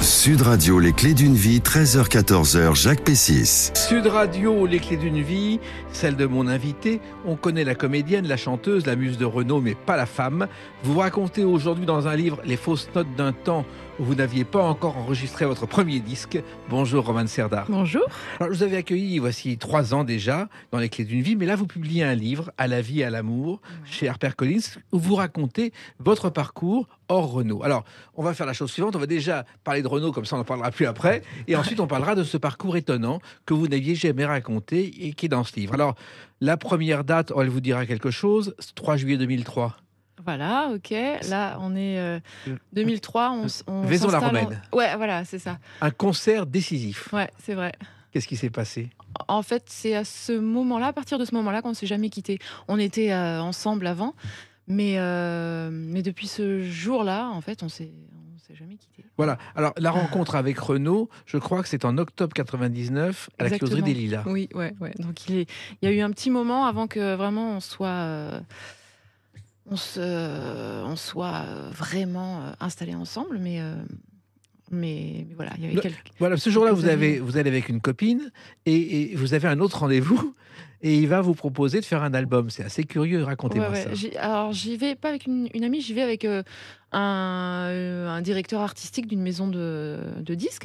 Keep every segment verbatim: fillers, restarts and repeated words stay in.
Sud Radio, les clés d'une vie, treize heures quatorze heures, Jacques Pessis. Sud Radio, les clés d'une vie, celle de mon invité. On connaît la comédienne, la chanteuse, la muse de Renaud, mais pas la femme. Vous vous racontez aujourd'hui dans un livre les fausses notes d'un temps où vous n'aviez pas encore enregistré votre premier disque. Bonjour Romane Serdar. Bonjour. Alors, je vous avais accueilli voici trois ans déjà dans les clés d'une vie, mais là vous publiez un livre, À la vie et à l'amour, ouais. chez HarperCollins, où vous racontez votre parcours hors Renaud. Alors, on va faire la chose suivante, on va déjà parler de Renaud, comme ça on n'en parlera plus après, et ensuite on parlera de ce parcours étonnant que vous n'aviez jamais raconté et qui est dans ce livre. Alors, la première date, elle vous dira quelque chose, trois juillet deux mille trois. Voilà, ok. Là, on est euh, deux mille trois, on, on Vaison-la-Romaine. En... Ouais, voilà, c'est ça. Un concert décisif. Ouais, c'est vrai. Qu'est-ce qui s'est passé ? En fait, c'est à ce moment-là, à partir de ce moment-là, qu'on ne s'est jamais quittés. On était euh, ensemble avant, mais, euh, mais depuis ce jour-là, en fait, on s'est, on s'est jamais quittés. Voilà. Alors, la rencontre avec Renaud, je crois que c'est en octobre quatre-vingt-dix-neuf, à Exactement. la Closerie des Lilas. Oui, ouais, ouais. Donc, il, est, il y a eu un petit moment avant que vraiment on soit... Euh, on, se, on soit vraiment installés ensemble, mais, euh, mais, mais voilà, il y avait Le, quelques... Voilà, ce jour-là, vous, avez, vous allez avec une copine et, et vous avez un autre rendez-vous et il va vous proposer de faire un album. C'est assez curieux, racontez-moi ouais, ouais. ça. J'y, alors, j'y vais pas avec une, une amie, j'y vais avec euh, un, euh, un directeur artistique d'une maison de, de disques.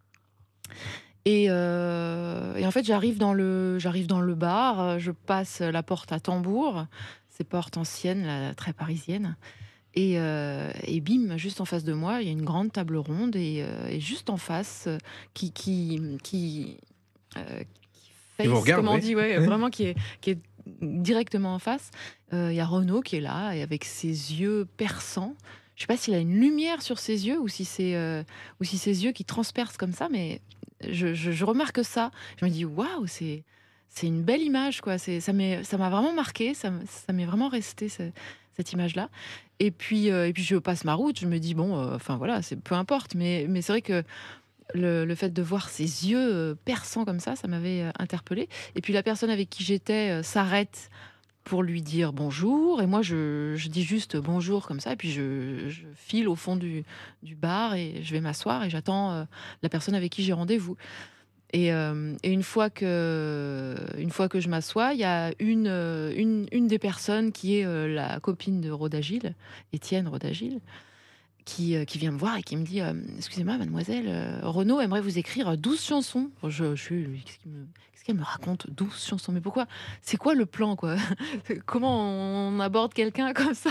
Et, euh, et en fait, j'arrive dans, le, j'arrive dans le bar, je passe la porte à tambour, ces portes anciennes, là, très parisiennes. Et, euh, et bim, juste en face de moi, il y a une grande table ronde. Et, euh, et juste en face, euh, qui, qui, qui, euh, qui face, regarde, comment oui. on dit, ouais, vraiment qui est, qui est directement en face. Euh, il y a Renaud qui est là, et avec ses yeux perçants. Je ne sais pas s'il a une lumière sur ses yeux ou si c'est, euh, ou si ses yeux qui transpercent comme ça, mais je, je, je remarque ça. Je me dis, waouh, c'est... C'est une belle image, quoi. C'est, ça, m'est, ça m'a vraiment marqué, ça, ça m'est vraiment resté, ce, cette image-là. Et puis, euh, et puis, je passe ma route, je me dis, bon, enfin euh, voilà, c'est, peu importe. Mais, mais c'est vrai que le, le fait de voir ses yeux euh, perçants comme ça, ça m'avait euh, interpellée. Et puis, la personne avec qui j'étais euh, s'arrête pour lui dire bonjour. Et moi, je, je dis juste bonjour comme ça. Et puis, je, je file au fond du, du bar et je vais m'asseoir et j'attends euh, la personne avec qui j'ai rendez-vous. Et, euh, et une fois que, une fois que je m'assois, il y a une, une, une des personnes qui est euh, la copine de Rodagil, Étienne Rodagil, qui, euh, qui vient me voir et qui me dit euh, « Excusez-moi, mademoiselle, euh, Renaud aimerait vous écrire douze chansons. » Je, je suis qu'est-ce, qu'il me, qu'est-ce qu'elle me raconte douze chansons? Mais pourquoi? C'est quoi le plan, quoi? Comment on aborde quelqu'un comme ça?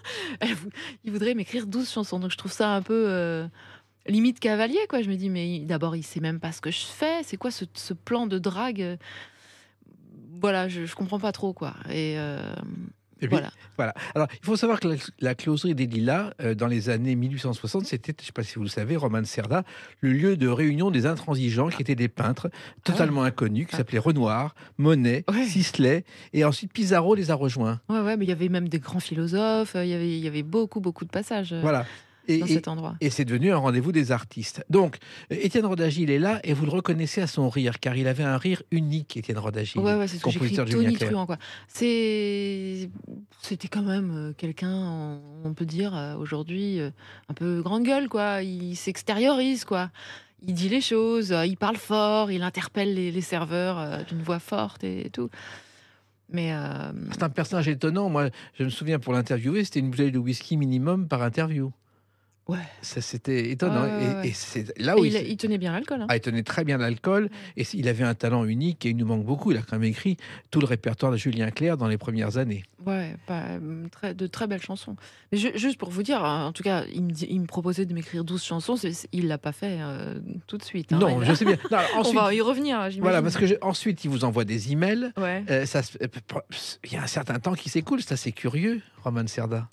Il voudrait m'écrire douze chansons. Donc je trouve ça un peu... Euh, limite cavalier, quoi. Je me dis, mais d'abord, il sait même pas ce que je fais. C'est quoi ce, ce plan de drague? Voilà, je, je comprends pas trop, quoi. Et, euh, et puis, voilà. voilà. Alors, il faut savoir que la, la Closerie des Lilas, euh, dans les années mille huit cent soixante, c'était, je ne sais pas si vous le savez, Romane Serdar, le lieu de réunion des intransigeants qui étaient des peintres totalement ah ouais. inconnus, qui ah. s'appelaient Renoir, Monet, ouais. Sisley, et ensuite Pissarro les a rejoints. Ouais, ouais, mais il y avait même des grands philosophes, il y avait, il y avait beaucoup, beaucoup de passages. Voilà. Et, dans et, cet endroit. Et c'est devenu un rendez-vous des artistes. Donc, Étienne Rodagil est là et vous le reconnaissez à son rire, car il avait un rire unique, Étienne Rodagil. Ouais, ouais, c'est ce que j'écris, Tony Truant, quoi. C'est... C'était quand même quelqu'un, on peut dire, aujourd'hui, un peu grande gueule, quoi. Il s'extériorise, quoi. Il dit les choses, il parle fort, il interpelle les, les serveurs d'une voix forte et, et tout. Mais euh... c'est un personnage étonnant. Moi, je me souviens, pour l'interviewer, c'était une bouteille de whisky minimum par interview. Ouais. Ça, c'était étonnant. Ouais, ouais, ouais. Et, et c'est là où et il, il, il tenait bien l'alcool. Hein. Ah, il tenait très bien l'alcool. Ouais. Et il avait un talent unique et il nous manque beaucoup. Il a quand même écrit tout le répertoire de Julien Clerc dans les premières années. Ouais, pas, très, de très belles chansons. Mais je, juste pour vous dire, en tout cas, il me, il me proposait de m'écrire douze chansons. C'est, c'est, il ne l'a pas fait euh, tout de suite. Hein, non, je sais bien. Non, ensuite, on va y revenir, j'imagine. Voilà, parce que je, ensuite, il vous envoie des emails. Ouais. Euh, ça, il y a un certain temps qui s'écoule. C'est assez curieux, Romane Serdar.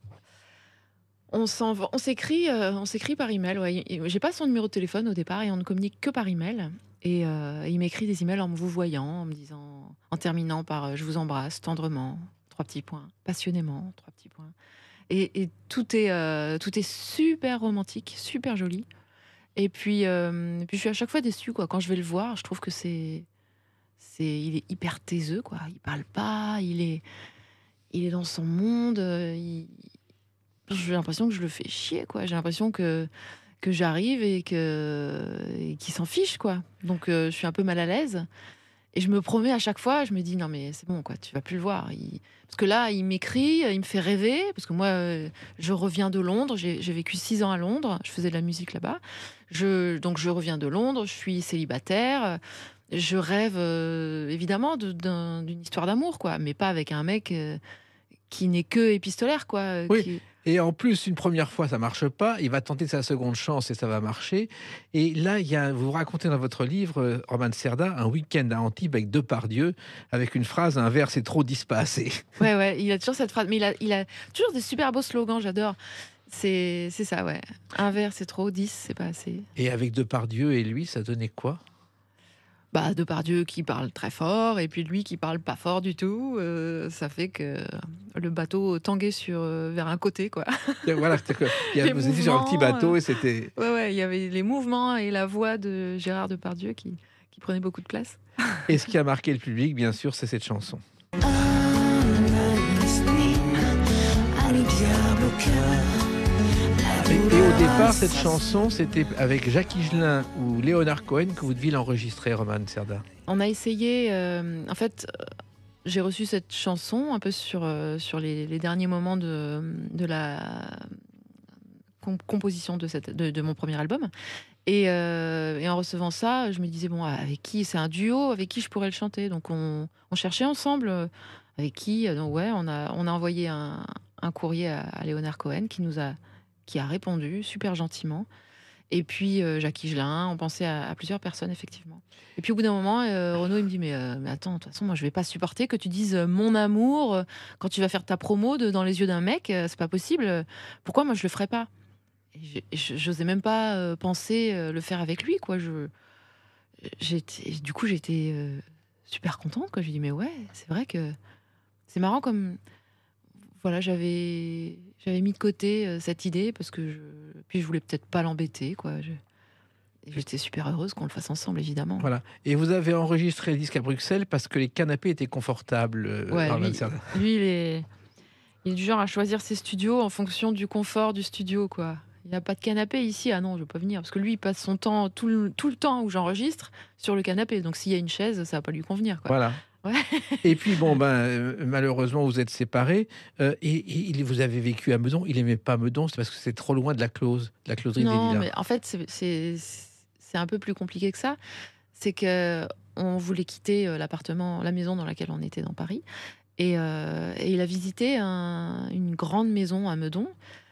On, on, s'écrit, euh, on s'écrit par email. Ouais. J'ai pas son numéro de téléphone au départ et on ne communique que par email. Et euh, il m'écrit des emails en me vous voyant, en me disant, en terminant par euh, « je vous embrasse tendrement », trois petits points, passionnément, trois petits points. Et, et tout est euh, tout est super romantique, super joli. Et puis, euh, et puis je suis à chaque fois déçue, quoi. Quand je vais le voir, je trouve que c'est, c'est, il est hyper taiseux, quoi. Il parle pas, il est, il est dans son monde. Il, j'ai l'impression que je le fais chier, quoi. J'ai l'impression que que j'arrive et que et qu'il s'en fiche, quoi. Donc euh, je suis un peu mal à l'aise et je me promets à chaque fois, je me dis non mais c'est bon quoi, tu vas plus le voir. Il... Parce que là, il m'écrit, il me fait rêver parce que moi, euh, je reviens de Londres, j'ai, j'ai vécu six ans à Londres, je faisais de la musique là-bas. Je donc je reviens de Londres, je suis célibataire, je rêve euh, évidemment de, d'un, d'une histoire d'amour quoi, mais pas avec un mec euh, qui n'est que épistolaire quoi. euh, Oui. qui- Et en plus, une première fois, ça marche pas. Il va tenter sa seconde chance et ça va marcher. Et là, il y a, vous racontez dans votre livre, euh, Roman Cerda, un week-end à Antibes avec Depardieu, avec une phrase, un verre, c'est trop, dix pas assez. Ouais, ouais, il a toujours cette phrase, mais il a, il a toujours des super beaux slogans, j'adore. C'est, c'est ça, ouais. Un verre, c'est trop, dix, c'est pas assez. Et avec Depardieu et lui, ça donnait quoi? Bah, Depardieu qui parle très fort, et puis lui qui parle pas fort du tout, euh, ça fait que le bateau tanguait sur, euh, vers un côté, quoi. Et voilà, c'était que, il y a, Les vous étiez sur un petit mouvements, bateau euh, et c'était... Ouais, ouais, il y avait les mouvements et la voix de Gérard Depardieu qui, qui prenait beaucoup de place. Et ce qui a marqué le public, bien sûr, c'est cette chanson. Et, et au départ, cette chanson, c'était avec Jacques Higelin ou Léonard Cohen que vous deviez l'enregistrer, Roman Cerda. On a essayé, euh, en fait, euh, j'ai reçu cette chanson un peu sur, euh, sur les, les derniers moments de, de la com- composition de, cette, de, de mon premier album. Et, euh, et en recevant ça, je me disais, bon, avec qui? C'est un duo, avec qui je pourrais le chanter? Donc on, on cherchait ensemble euh, avec qui. Donc ouais, on a, on a envoyé un, un courrier à, à Léonard Cohen qui nous a, qui a répondu super gentiment. Et puis euh, Jacques Higelin, on pensait à, à plusieurs personnes, effectivement. Et puis au bout d'un moment, euh, Renaud, il me dit, mais, euh, mais attends, de toute façon, moi, je vais pas supporter que tu dises euh, mon amour euh, quand tu vas faire ta promo de, dans les yeux d'un mec, euh, c'est pas possible. Pourquoi moi, je le ferais pas? Et je- j'osais même pas euh, penser euh, le faire avec lui, quoi. Je, j'étais, du coup, j'étais euh, super contente, quoi. Je lui dis, mais ouais, c'est vrai que c'est marrant comme, voilà, j'avais, j'avais mis de côté euh, cette idée parce que je, puis je voulais peut-être pas l'embêter, quoi. Je- et j'étais super heureuse qu'on le fasse ensemble, évidemment. Voilà. Et vous avez enregistré le disque à Bruxelles parce que les canapés étaient confortables, euh, Ouais, Roman lui, Cerda. lui, il est, il est du genre à choisir ses studios en fonction du confort du studio, quoi. Il n'y a pas de canapé ici. Ah non, je ne veux pas venir. Parce que lui, il passe son temps, tout le, tout le temps où j'enregistre, sur le canapé. Donc s'il y a une chaise, ça va pas lui convenir, quoi. Voilà. Ouais. Et puis, bon, ben, euh, malheureusement, vous êtes séparés. euh, et, et il- vous avez vécu à Meudon. Il n'aimait pas Meudon, c'est parce que c'est trop loin de la close, de la closerie des Non, Lilas. mais en fait, c'est- c'est c'est un peu plus compliqué que ça. C'est que on voulait quitter euh, l'appartement, la maison dans laquelle on était dans Paris. Et, euh, et il a visité un- une grande maison à Meudon.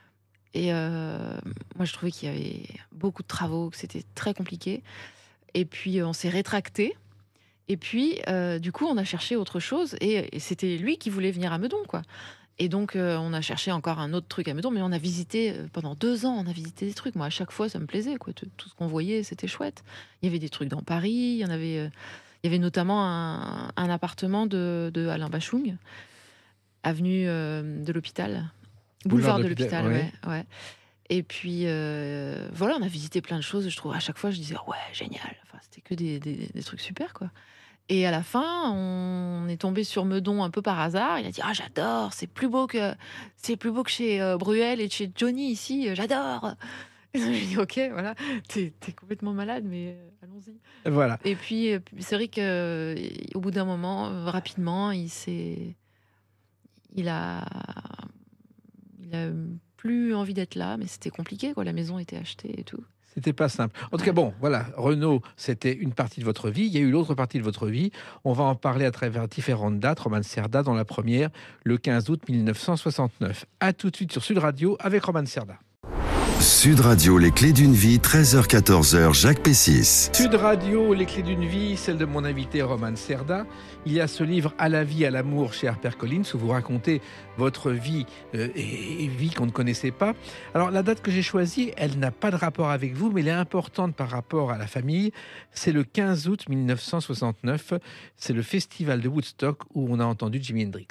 Et euh, moi, je trouvais qu'il y avait beaucoup de travaux, que c'était très compliqué. Et puis, euh, on s'est rétracté. Et puis, euh, du coup, on a cherché autre chose. Et, et c'était lui qui voulait venir à Meudon, quoi. Et donc, euh, on a cherché encore un autre truc à Meudon. Mais on a visité, euh, pendant deux ans, on a visité des trucs. Moi, à chaque fois, ça me plaisait, quoi. Tout, tout ce qu'on voyait, c'était chouette. Il y avait des trucs dans Paris. Il y en avait, euh, il y avait notamment un, un appartement de, de Alain Bachung, avenue euh, de l'Hôpital. Boulevard, Boulevard de de l'Hôpital, l'Hôpital, ouais, ouais. Et puis, euh, voilà, on a visité plein de choses. Je trouve, à chaque fois, je disais, ouais, génial. Enfin, c'était que des, des, des trucs super, quoi. Et à la fin, on est tombé sur Meudon un peu par hasard. Il a dit, ah, j'adore, c'est plus beau que, c'est plus beau que chez euh, Bruel et chez Johnny ici, euh, j'adore. Et donc, j'ai dit, ok, voilà, t'es, t'es complètement malade, mais euh, allons-y. Voilà. Et puis, euh, c'est vrai que euh, au bout d'un moment, euh, rapidement, il s'est, il a, il a plus envie d'être là, mais c'était compliqué, quoi. La maison était achetée et tout. C'était pas simple. En tout cas, bon, voilà, Renaud, c'était une partie de votre vie. Il y a eu l'autre partie de votre vie. On va en parler à travers différentes dates. Roman Cerda, dans la première, le quinze août mille neuf cent soixante-neuf. À tout de suite sur Sud Radio avec Roman Cerda. Sud Radio, les clés d'une vie, treize heures quatorze heures, Jacques Pessis. Sud Radio, les clés d'une vie, celle de mon invité Roman Cerda. Il y a ce livre À la vie, à l'amour chez HarperCollins où vous racontez votre vie euh, et, et vie qu'on ne connaissait pas. Alors la date que j'ai choisie, elle n'a pas de rapport avec vous, mais elle est importante par rapport à la famille. C'est le quinze août mille neuf cent soixante-neuf. C'est le festival de Woodstock où on a entendu Jimi Hendrix.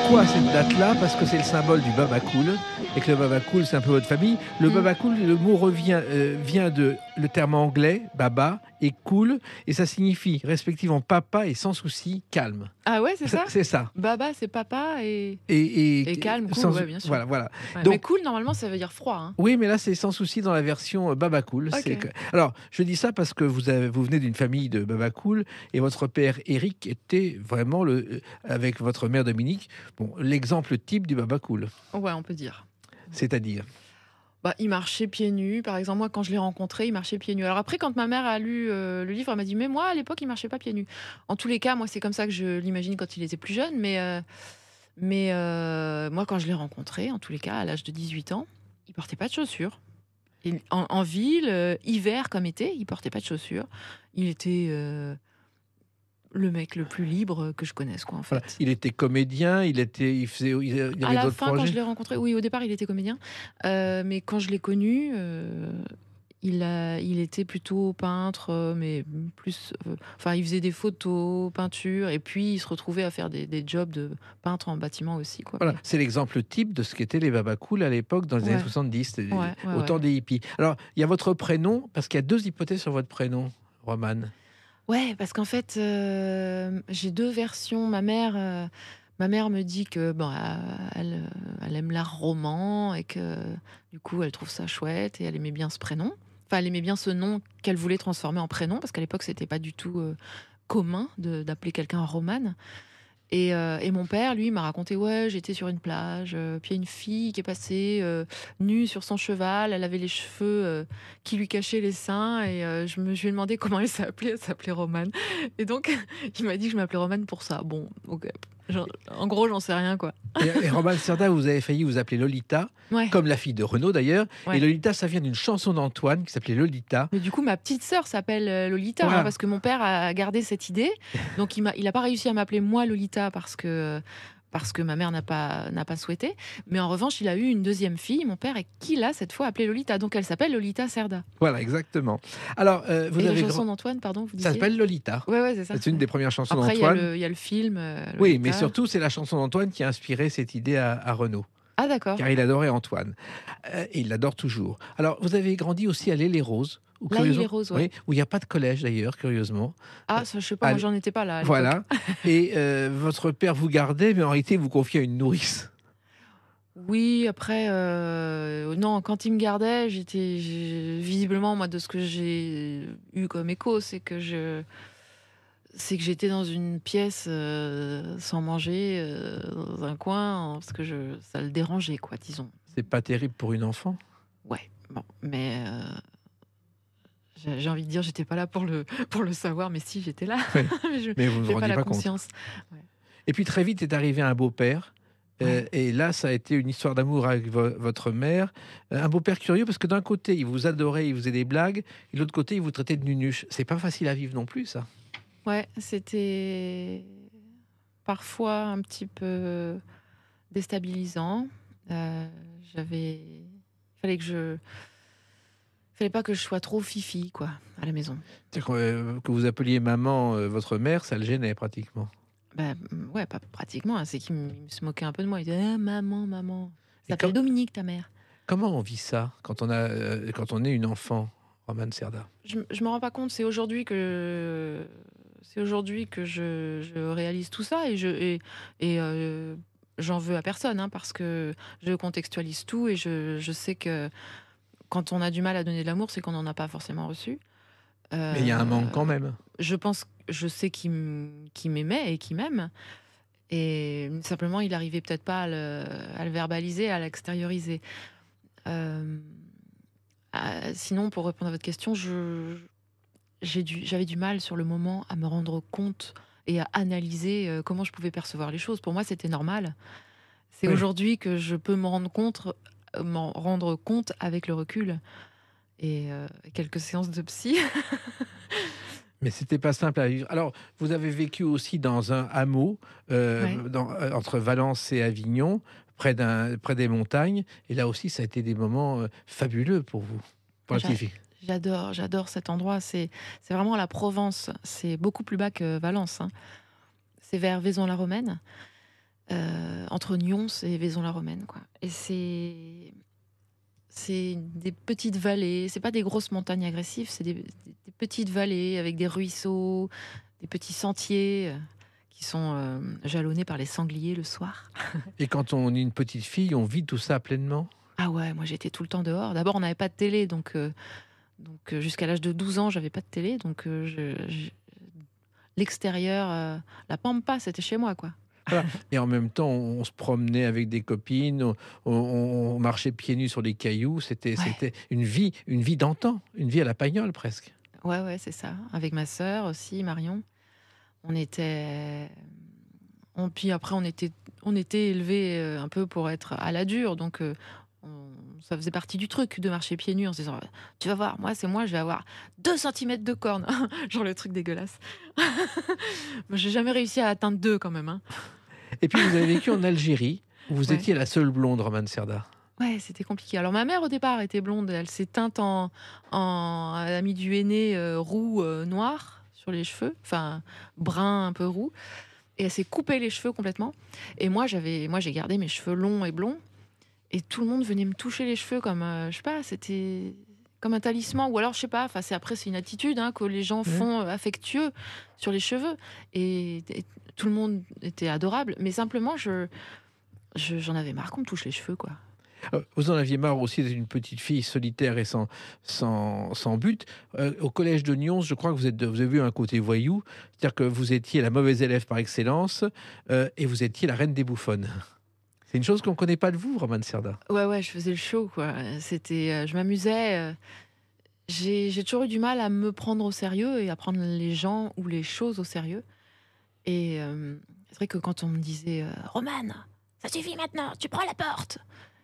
Pourquoi cette date-là? Parce que c'est le symbole du baba cool, et que le baba cool, c'est un peu votre famille. Le Mm. baba cool, le mot revient, euh, vient de le terme anglais, baba, et cool, et ça signifie respectivement papa et sans souci, calme. Ah ouais, c'est ça. C'est ça. Baba, c'est papa et, Et, et, et calme, cool, sans- ouais, bien sûr. Voilà, voilà. Ouais, Donc- mais cool, normalement, ça veut dire froid. Hein. Oui, mais là, c'est sans souci dans la version euh, baba cool. Ok. C'est que- Alors, je dis ça parce que vous, avez, vous venez d'une famille de baba cool, et votre père Eric était vraiment, le, euh, avec votre mère Dominique, bon, l'exemple type du baba cool. Ouais, on peut dire. C'est-à-dire. Bah, il marchait pieds nus. Par exemple, moi, quand je l'ai rencontré, il marchait pieds nus. Alors après, quand ma mère a lu euh, le livre, elle m'a dit, mais moi, à l'époque, il marchait pas pieds nus. En tous les cas, moi, c'est comme ça que je l'imagine quand il était plus jeune. Mais, euh, mais euh, moi, quand je l'ai rencontré, en tous les cas, à l'âge de dix-huit ans, il portait pas de chaussures. Il- en, en ville, euh, hiver comme été, il portait pas de chaussures. Il était euh, le mec le plus libre que je connaisse, quoi, en fait. Voilà. Il était comédien, il, était, il, faisait, il y avait À la d'autres fin, quand projets. je l'ai rencontré, oui, au départ, il était comédien, Euh, mais quand je l'ai connu, euh, il, a, il était plutôt peintre, euh, mais plus, euh, enfin, il faisait des photos, peinture, et puis il se retrouvait à faire des, des jobs de peintre en bâtiment aussi, quoi. Voilà, c'est l'exemple type de ce qu'étaient les baba cool à l'époque, dans les Ouais. années soixante-dix, c'est- Ouais, ouais, au temps ouais. des hippies. Alors, il y a votre prénom, parce qu'il y a deux hypothèses sur votre prénom, Romane. Ouais, parce qu'en fait, euh, j'ai deux versions. Ma mère, euh, ma mère me dit que bon, euh, elle, euh, elle aime l'art roman et que du coup, elle trouve ça chouette et elle aimait bien ce prénom. Enfin, elle aimait bien ce nom qu'elle voulait transformer en prénom parce qu'à l'époque, c'était pas du tout euh, commun de- d'appeler quelqu'un Romane. Et, euh, et mon père, lui, m'a raconté, ouais, j'étais sur une plage, euh, puis il y a une fille qui est passée euh, nue sur son cheval, elle avait les cheveux euh, qui lui cachaient les seins, et euh, je me je lui ai demandé comment elle s'appelait, elle s'appelait Romane. Et donc, il m'a dit que je m'appelais Romane pour ça. Bon, ok. Genre, en gros, j'en sais rien, quoi. Et, et Romane Cerda, vous avez failli vous appeler Lolita, Ouais. comme la fille de Renaud d'ailleurs. Ouais. Et Lolita, ça vient d'une chanson d'Antoine qui s'appelait Lolita. Mais du coup, ma petite sœur s'appelle euh, Lolita, Voilà. hein, parce que mon père a gardé cette idée. Donc, il m'a, il a pas réussi à m'appeler moi Lolita parce que parce que ma mère n'a pas n'a pas souhaité. Mais en revanche, il a eu une deuxième fille, mon père, et qui l'a cette fois appelée Lolita. Donc, elle s'appelle Lolita Cerda. Voilà, exactement. Alors, euh, vous et la avez chanson grand- d'Antoine, pardon, vous ça disiez. s'appelle Lolita. Ouais, ouais, c'est ça. C'est une des premières chansons Après, il y, a d'Antoine. le- il y a le film. euh, Oui, Lolita. mais surtout, c'est la chanson d'Antoine qui a inspiré cette idée à, à Renaud. Ah, d'accord. Car il adorait Antoine. Euh, et il l'adore toujours. Alors, vous avez grandi aussi à l'Île-et-Rose. où, Là, il curieusement- est rose, ouais. oui, où il n'y a pas de collège d'ailleurs, curieusement. Ah, ça, je sais pas, Allez. moi, j'en étais pas là. à l'époque. Voilà. Et euh, votre père vous gardait, mais en réalité, vous confiez à une nourrice. Oui, après, euh, non, quand il me gardait, j'étais j'ai- visiblement, moi, de ce que j'ai eu comme écho, c'est que je, c'est que j'étais dans une pièce euh, sans manger, euh, dans un coin, parce que je, ça le dérangeait, quoi, disons. C'est pas terrible pour une enfant. Ouais, bon, mais euh, j'ai j'ai envie de dire, j'étais pas là pour le pour le savoir, mais si, j'étais là, Oui. mais je Mais vous ne vous n'ai pas rendiez la pas compte. conscience. Et puis très vite est arrivé un beau-père. Euh, Ouais. et là, ça a été une histoire d'amour avec vo- votre mère. Euh, Un beau-père curieux parce que d'un côté, il vous adorait, il vous faisait des blagues. Et de l'autre côté, il vous traitait de nunuche. C'est pas facile à vivre non plus, ça. Ouais, c'était parfois un petit peu déstabilisant. Euh, j'avais, il fallait que je, fallait pas que je sois trop fifi, quoi, à la maison. C'est-à-dire que, euh, que vous appeliez maman euh, votre mère, ça le gênait pratiquement. Bah, ouais, pas pratiquement, hein, c'est qu'il me il se moquait un peu de moi. Il disait ah, maman, maman. Et Ça s'appelle comme- Dominique, ta mère. Comment on vit ça quand on, a, euh, quand on est une enfant, Romane Cerda? Je, je me rends pas compte. C'est aujourd'hui que c'est aujourd'hui que je, je réalise tout ça et je et, et, euh, j'en veux à personne, hein, parce que je contextualise tout et je, je sais que quand on a du mal à donner de l'amour, c'est qu'on n'en a pas forcément reçu. Euh, Mais il y a un manque quand même. Je pense, je sais qu'il m- qu'il m'aimait et qu'il m'aime. Et simplement, il arrivait peut-être pas à le, à le verbaliser, à l'extérioriser. Euh, euh, sinon, pour répondre à votre question, je, j'ai dû, j'avais du mal sur le moment à me rendre compte et à analyser euh, comment je pouvais percevoir les choses. Pour moi, c'était normal. C'est Oui. aujourd'hui que je peux m'en rendre compte, euh, m'en rendre compte avec le recul et euh, quelques séances de psy. Mais c'était pas simple à vivre. Alors, vous avez vécu aussi dans un hameau euh, Ouais. dans- euh, entre Valence et Avignon, près, d'un, près des montagnes. Et là aussi, ça a été des moments euh, fabuleux pour vous. Pour la J'a- petite fille. J'adore, j'adore cet endroit. C'est, c'est vraiment la Provence. C'est beaucoup plus bas que Valence, hein. C'est vers Vaison-la-Romaine. euh, entre Nyons et Vaison-la-Romaine, quoi. Et c'est c'est des petites vallées. C'est pas des grosses montagnes agressives, c'est des, des- des petites vallées avec des ruisseaux, des petits sentiers euh, qui sont euh, jalonnés par les sangliers le soir. Et quand on est une petite fille, on vit tout ça pleinement. Ah ouais, moi j'étais tout le temps dehors. D'abord, on n'avait pas de télé, donc, euh, donc euh, jusqu'à l'âge de douze ans, j'avais pas de télé. Donc euh, je- je- l'extérieur, euh, la pampa, c'était chez moi, quoi. Voilà. Et en même temps, on, on se promenait avec des copines, on, on- on marchait pieds nus sur les cailloux. C'était, Ouais, c'était une vie, une vie d'antan, une vie à la Pagnole presque. ouais, ouais, c'est ça. Avec ma sœur aussi, Marion, on était. On, puis après, on était, on était élevés euh, un peu pour être à la dure, donc euh, on- ça faisait partie du truc de marcher pieds nus en se disant, tu vas voir, moi c'est moi, je vais avoir deux centimètres de cornes, genre le truc dégueulasse. Moi, j'ai jamais réussi à atteindre deux quand même, hein. Et puis vous avez vécu en Algérie, où vous Ouais. étiez la seule blonde, Romane Cerda. Ouais, c'était compliqué. Alors ma mère au départ était blonde, elle s'est teinte en, en elle a mis du henné euh, roux euh, noir sur les cheveux, enfin brun un peu roux, et elle s'est coupé les cheveux complètement. Et moi j'avais, moi j'ai gardé mes cheveux longs et blonds, et tout le monde venait me toucher les cheveux comme, euh, je sais pas, c'était comme un talisman, ou alors je sais pas. Enfin c'est après c'est une attitude hein, que les gens font euh, affectueux sur les cheveux, et, et tout le monde était adorable, mais simplement je, je- j'en avais marre qu'on me touche les cheveux quoi. Euh, Vous en aviez marre aussi d'être une petite fille solitaire et sans, sans, sans but. Euh, au collège de Nyons, je crois que vous, êtes, vous avez eu un côté voyou, c'est-à-dire que vous étiez la mauvaise élève par excellence euh, et vous étiez la reine des bouffonnes. C'est une chose qu'on ne connaît pas de vous, Romane Cerda. Ouais, ouais, je faisais le show, quoi. C'était, euh, je m'amusais. euh, J'ai, j'ai toujours eu du mal à me prendre au sérieux et à prendre les gens ou les choses au sérieux. Et euh, c'est vrai que quand on me disait euh, Romane, ça suffit maintenant, tu prends la porte.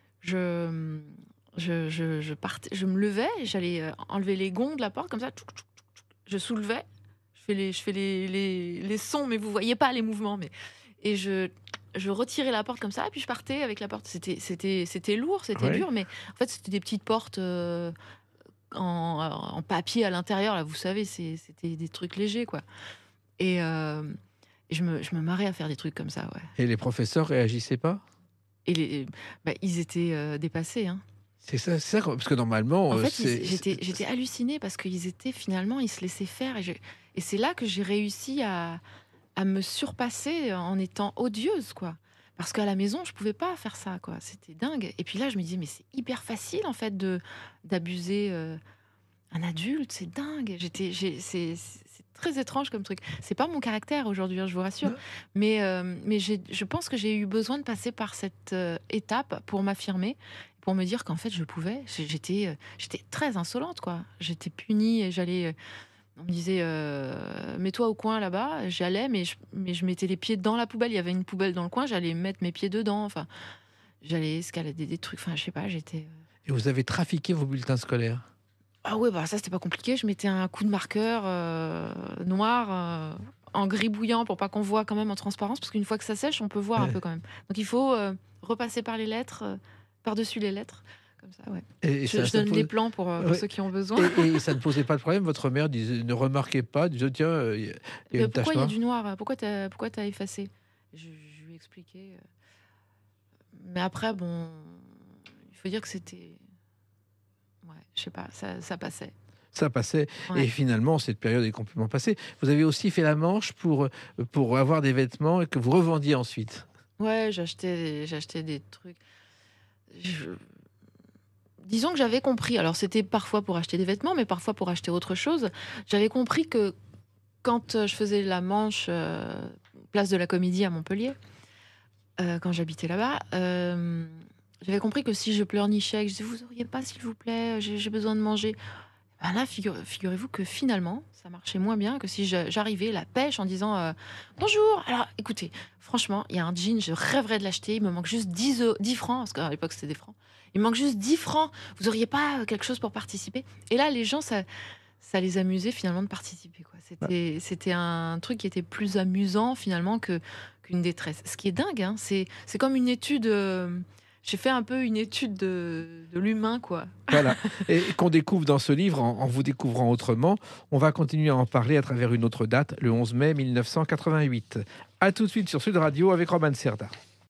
Je, je, je, je partais, je me levais, j'allais euh, enlever les gonds de la porte comme ça. Tchouk, tchouk, tchouk, tchouk. Je soulevais, je fais les, je fais les, les, les sons, mais vous voyez pas les mouvements. Mais et je, je retirais la porte comme ça, et puis je partais avec la porte. C'était, c'était, c'était lourd, c'était Ouais. dur, mais en fait c'était des petites portes euh, en, en papier à l'intérieur. Là, vous savez, c'est- c'était des trucs légers, quoi. Et, euh, et je me, je me marrais à faire des trucs comme ça, ouais. Et les professeurs réagissaient pas. Et les, bah, ils étaient euh, dépassés, hein. C'est ça, c'est ça, parce que normalement, En euh, fait, c'est- ils- j'étais, c'est- j'étais hallucinée parce qu'ils étaient finalement, ils se laissaient faire. Et, je- et c'est là que j'ai réussi à, à me surpasser en étant odieuse, quoi. Parce qu'à la maison, je pouvais pas faire ça, quoi. C'était dingue. Et puis là, je me disais, mais c'est hyper facile, en fait, de d'abuser euh, un adulte. C'est dingue. J'étais, j'ai, c'est, c'est c'est très étrange comme truc. C'est pas mon caractère aujourd'hui, hein, je vous rassure. Non. Mais, euh, mais j'ai, je pense que j'ai eu besoin de passer par cette euh, étape pour m'affirmer, pour me dire qu'en fait, je pouvais. J'ai- J'étais, euh, j'étais très insolente, quoi. J'étais punie et j'allais. euh, On me disait, euh, mets-toi au coin là-bas. J'allais, mais je, mais je mettais les pieds dans la poubelle. Il y avait une poubelle dans le coin, j'allais mettre mes pieds dedans. Enfin, j'allais escalader des trucs. Enfin, je sais pas, j'étais. euh, Et vous avez trafiqué vos bulletins scolaires. Ah ouais, bah ça, c'était pas compliqué. Je mettais un coup de marqueur euh, noir euh, en gribouillant pour pas qu'on voit quand même en transparence, parce qu'une fois que ça sèche, on peut voir un Ouais. peu quand même. Donc il faut euh, repasser par les lettres, euh, par-dessus les lettres. Comme ça, ouais. Et, et Je, ça, je ça donne pose- les plans pour, euh, pour Ouais. ceux qui ont besoin. et, et ça ne posait pas de problème. Votre mère disait, ne remarquez pas, disait tiens, euh, il y a, il y a Euh, une tache pourquoi il y a noire. du noir? Pourquoi t'as pourquoi t'as effacé? je, je lui ai expliqué. euh. Mais après, bon, il faut dire que c'était. Ouais, je sais pas, ça, ça passait. Ça passait. Ouais. Et finalement, cette période est complètement passée. Vous avez aussi fait la manche pour, pour avoir des vêtements et que vous revendiez ensuite. Ouais, j'achetais, j'achetais des trucs. Je- Disons que j'avais compris. Alors, c'était parfois pour acheter des vêtements, mais parfois pour acheter autre chose. J'avais compris que quand euh, je faisais la manche euh, place de la Comédie à Montpellier, euh, quand j'habitais là-bas, euh, j'avais compris que si je pleurnichais, que je disais vous auriez pas, s'il vous plaît, j'ai j'ai besoin de manger. Ben là, figure- figurez-vous que finalement, ça marchait moins bien que si je- j'arrivais la pêche en disant euh, bonjour. Alors, écoutez, franchement, il y a un jean, je rêverais de l'acheter. Il me manque juste dix, eu- dix francs, parce qu'à l'époque c'était des francs. Il me manque juste dix francs. Vous auriez pas euh, quelque chose pour participer? Et là, les gens, ça, ça les amusait finalement de participer, quoi. C'était, c'était un truc qui était plus amusant finalement que qu'une détresse. Ce qui est dingue, hein, c'est, c'est comme une étude. euh, j'ai fait un peu une étude de, de l'humain, quoi. Voilà. Et qu'on découvre dans ce livre en, en vous découvrant autrement. On va continuer à en parler à travers une autre date, le onze mai mille neuf cent quatre-vingt-huit. À tout de suite sur Sud Radio avec Romane Cerda.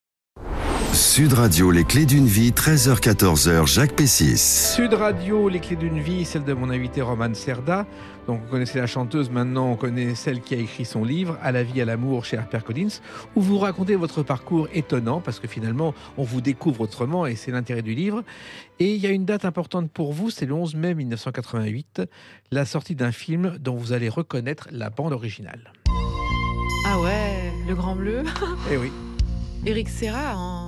Sud Radio, les clés d'une vie, treize heures quatorze heures, Jacques Pessis. Sud Radio, les clés d'une vie, celle de mon invité Romane Cerda. Donc vous connaissez la chanteuse, maintenant on connaît celle qui a écrit son livre À la vie, à l'amour chez HarperCollins, où vous racontez votre parcours étonnant parce que finalement on vous découvre autrement et c'est l'intérêt du livre. Et il y a une date importante pour vous, c'est le onze mai mille neuf cent quatre-vingt-huit, la sortie d'un film dont vous allez reconnaître la bande originale. Ah ouais, Le Grand Bleu. Eh oui. Éric Serra en...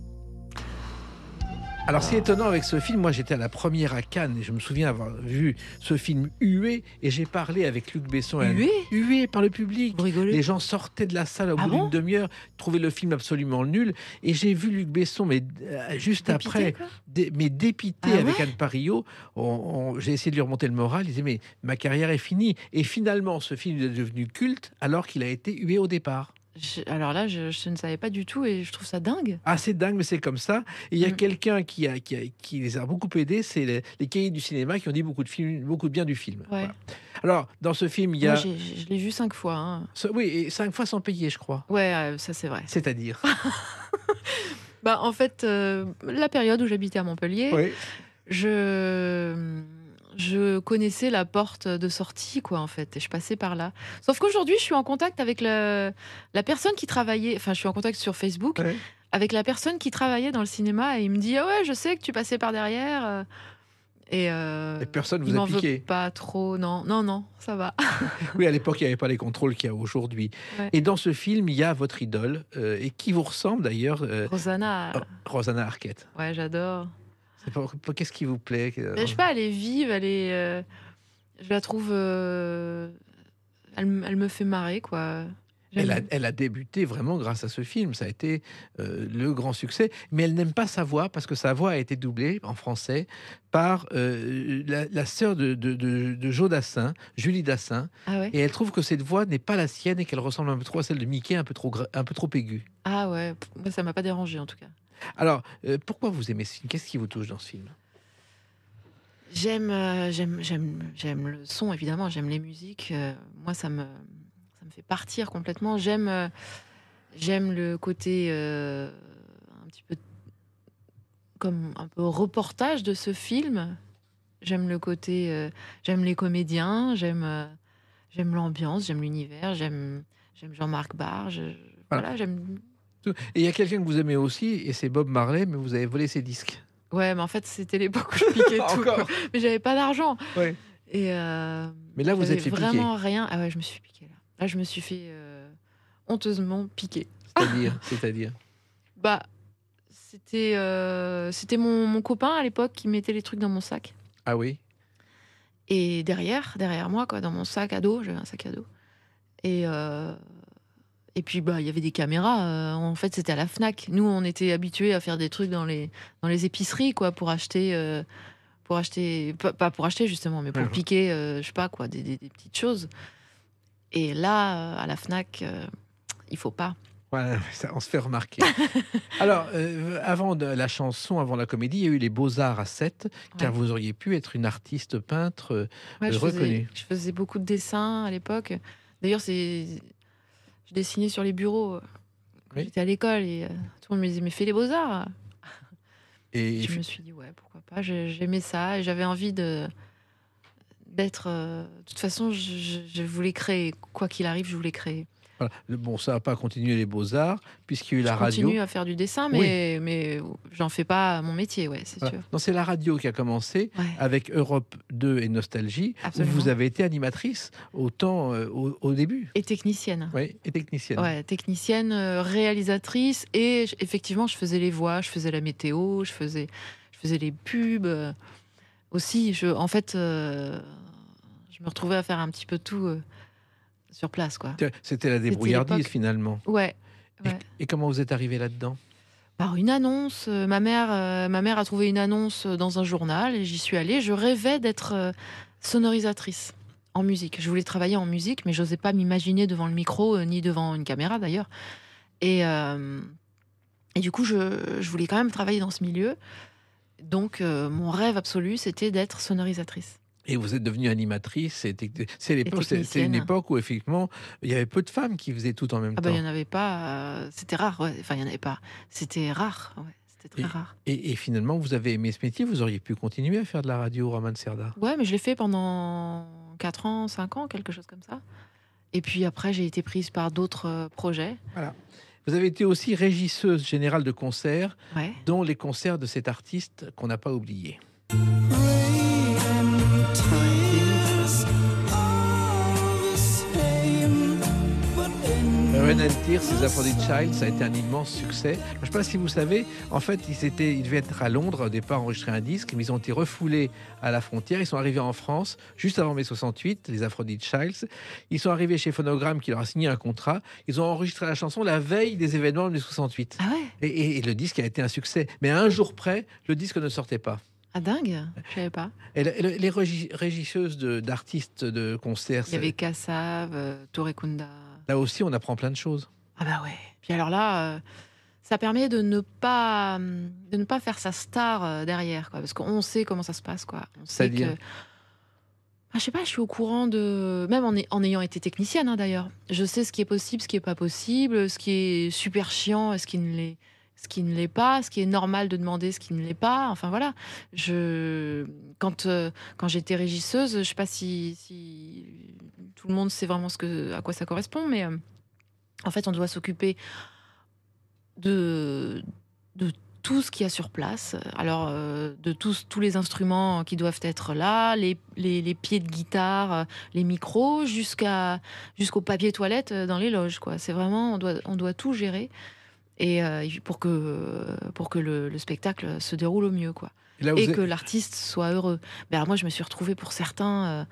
Alors, c'est étonnant avec ce film. Moi, j'étais à la première à Cannes et je me souviens avoir vu ce film hué et j'ai parlé avec Luc Besson. Hué Hué par le public. Vous rigolez? Les gens sortaient de la salle au Ah bout bon d'une demi-heure, trouvaient le film absolument nul. Et j'ai vu Luc Besson, mais euh, juste Dépité, après, quoi. dé- mais dépité Ah avec ouais Anne Parillo. On- on- j'ai essayé de lui remonter le moral. Il disait, mais ma carrière est finie. Et finalement, ce film est devenu culte alors qu'il a été hué au départ. Je- Alors là, je, je ne savais pas du tout et je trouve ça dingue. Ah, c'est dingue, mais c'est comme ça. Et il y a Mm. quelqu'un qui, a, qui, a- qui les a beaucoup aidés, c'est les, les cahiers du cinéma qui ont dit beaucoup de, films, beaucoup de bien du film. Ouais. Voilà. Alors, dans ce film, il y a... Moi, j'ai- j'ai- je l'ai vu cinq fois. hein. ce- oui, et cinq fois sans payer, je crois. Ouais, euh, ça c'est vrai. C'est-à-dire... Bah, en fait, euh, la période où j'habitais à Montpellier, oui. je, je connaissais la porte de sortie, quoi, en fait, et je passais par là. Sauf qu'aujourd'hui, je suis en contact avec le- la personne qui travaillait, enfin, je suis en contact sur Facebook Ouais. avec la personne qui travaillait dans le cinéma, et il me dit, ah ouais, je sais que tu passais par derrière. euh, Et, euh, Et personne il vous a m'en veut piqué. pas trop, non, non, non, ça va. Oui, à l'époque, il n'y avait pas les contrôles qu'il y a aujourd'hui. Ouais. Et dans ce film, il y a votre idole, euh, et qui vous ressemble d'ailleurs, euh, Rosanna, oh, Rosanna Arquette. ouais, j'adore. C'est pas- pas- Qu'est-ce qui vous plaît euh, Mais je sais pas, elle est vive, elle est. euh, je la trouve. euh, elle, m- elle me fait marrer, quoi. J'aime- Elle a, elle a débuté vraiment grâce à ce film. Ça a été euh, le grand succès. Mais elle n'aime pas sa voix parce que sa voix a été doublée en français par euh, la, la sœur de, de, de, de Joe Dassin, Julie Dassin. Ah ouais. Et elle trouve que cette voix n'est pas la sienne et qu'elle ressemble un peu trop à celle de Mickey, un peu trop, gra- un peu trop aiguë. Ah ouais. Pff, moi, ça m'a pas dérangé en tout cas. Alors, euh, pourquoi vous aimez ce film? Qu'est-ce qui vous touche dans ce film? J'aime, euh, j'aime, j'aime, j'aime le son évidemment. J'aime les musiques. euh, moi, ça me, ça me fait partir complètement. J'aime, euh, j'aime le côté euh, un petit peu comme un peu reportage de ce film. J'aime le côté, euh, j'aime les comédiens, j'aime, euh, j'aime l'ambiance, j'aime l'univers, j'aime, j'aime Jean-Marc Barr. je- Voilà. Voilà, j'aime. Et il y a quelqu'un que vous aimez aussi, et c'est Bob Marley, mais vous avez volé ses disques. Ouais, mais en fait, c'était l'époque où je piquais tout. Encore. quoi. Mais j'avais pas d'argent. Ouais. Et euh, Mais là, vous j'avais êtes fait piquer. vraiment rien. Ah ouais, je me suis piqué là. Là, je me suis fait euh, honteusement piquer. C'est-à-dire, c'est-à-dire. Bah, c'était, euh, c'était mon, mon copain à l'époque qui mettait les trucs dans mon sac. Ah oui. Et derrière, derrière moi, quoi, dans mon sac à dos, j'avais un sac à dos. Et euh, et puis bah, il y avait des caméras. euh, en fait, c'était à la Fnac. Nous, on était habitués à faire des trucs dans les dans les épiceries, quoi, pour acheter, euh, pour acheter, pas, pas pour acheter justement, mais pour Mhm. piquer, euh, je sais pas quoi, des, des- des petites choses. Et là, euh, à la Fnac, euh, il faut pas. Voilà, ça, on se fait remarquer. Alors, euh, avant de la chanson, avant la comédie, il y a eu les Beaux-Arts à Sète, car Ouais. vous auriez pu être une artiste peintre. euh, Ouais, je, reconnu. faisais, je faisais beaucoup de dessins à l'époque. D'ailleurs, c'est, je dessinais sur les bureaux euh, quand Oui. j'étais à l'école et euh, tout le monde me disait mais fais les beaux-arts. Et Je me suis dit ouais, pourquoi pas. J'ai- J'aimais ça et j'avais envie de d'être. euh, de toute façon, je, je- je voulais créer. Quoi qu'il arrive, je voulais créer. voilà. Bon, ça n'a pas continué les Beaux-Arts, puisqu'il y a eu la je radio. continue à faire du dessin, mais mais j'en fais pas mon métier, ouais, c'est Voilà. sûr. Non, c'est la radio qui a commencé Ouais. avec Europe deux et Nostalgie, Absolument. où vous avez été animatrice autant euh, au, au début. Et technicienne. Oui, et technicienne. Ouais, technicienne, euh, réalisatrice, et j- effectivement, je faisais les voix, je faisais la météo, je faisais, je faisais les pubs euh, aussi. Je, en fait, euh, je me retrouvais à faire un petit peu tout euh, sur place, quoi. C'était la débrouillardise l'époque. finalement. Ouais. Et- ouais. Et, comment vous êtes arrivé là-dedans? Par une annonce, euh, ma mère, euh, ma mère a trouvé une annonce dans un journal et j'y suis allée. Je rêvais d'être euh, sonorisatrice en musique. Je voulais travailler en musique, mais j'osais pas m'imaginer devant le micro euh, ni devant une caméra d'ailleurs. Et, euh, et du coup, je, je voulais quand même travailler dans ce milieu. Donc, euh, mon rêve absolu, c'était d'être sonorisatrice. Et vous êtes devenue animatrice. C'était, c'est l'époque, c'est, c'est une technicienne. époque où effectivement il y avait peu de femmes qui faisaient tout en même Ah bah, il temps. y en avait pas, heu, c'était rare, ouais. Enfin, il y en avait pas. C'était rare, ouais, c'était très Et, rare. et, et finalement, vous avez aimé ce métier. Vous auriez pu continuer à faire de la radio, Roman Serda. Ouais, mais je l'ai fait pendant quatre ans, cinq ans, quelque chose comme ça. Et puis après, j'ai été prise par d'autres, heu, projets. Voilà. Vous avez été aussi régisseuse générale de concerts, Ouais. dont les concerts de cet artiste qu'on n'a pas oublié. Rain and Tears, les Aphrodite Child, ça a été un immense succès. Je ne sais pas si vous savez, en fait, ils, étaient, ils devaient être à Londres au départ enregistrer un disque, mais ils ont été refoulés à la frontière. Ils sont arrivés en France juste avant mai soixante-huit, les Aphrodite Childs. Ils sont arrivés chez Phonogram qui leur a signé un contrat. Ils ont enregistré la chanson la veille des événements de mai soixante-huit. Ah ouais? Et, et- et le disque a été un succès. Mais à un jour près, le disque ne sortait pas. Ah dingue, je savais pas. Et le- le- les régi- régisseuses de- d'artistes de concerts, Il y avait Kassav, heu, Touré Kunda. là aussi, on apprend plein de choses. Ah bah ouais. Puis alors là, heu, ça permet de ne pas, mmh, de ne pas faire sa star, heu, derrière, quoi. Parce qu'on sait comment ça se passe, quoi. On sait que C'est-à-dire, ah, je sais pas, je suis au courant de même en ay en ayant été technicienne, hein, d'ailleurs. Je sais ce qui est possible, ce qui est pas possible, ce qui est super chiant et ce qui ne l'est ce qui ne l'est pas, ce qui est normal de demander, ce qui ne l'est pas. Enfin voilà. Je quand, heu, quand j'étais régisseuse, je sais pas si si tout le monde sait vraiment ce que à quoi ça correspond, mais, hem, en fait, on doit s'occuper de de tout ce qu'il y a sur place. Alors, heu, de tous tous les instruments qui doivent être là, les les les pieds de guitare, heu, les micros, jusqu'à jusqu'au papier toilette, heu, dans les loges, quoi. C'est vraiment on doit on doit tout gérer et heu, pour que pour que le le spectacle se déroule au mieux, quoi là, vous et êtes- que l'artiste soit heureux. Mais alors moi, je me suis retrouvée pour certains, heu,